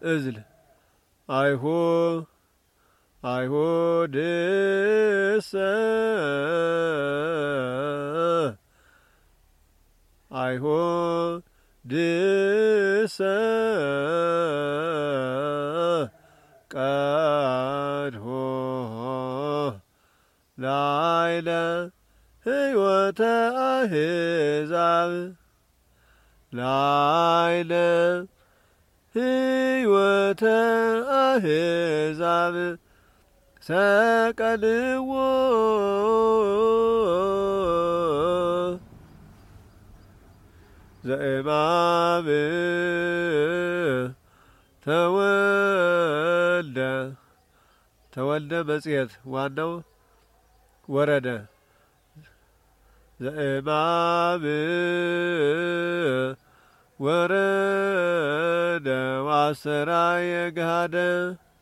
እዝል አይሁድሰ ቀድሖ ላዕለ ሕይወተ አሕዛብ ላዕለ ሕይወተ አሕዛብ ሰቀልዎ ዘእማብ ተወልደ መጽሔት ዋናው ወረደ ዘእማብ ወረደ ወአሰራየ ገሃደ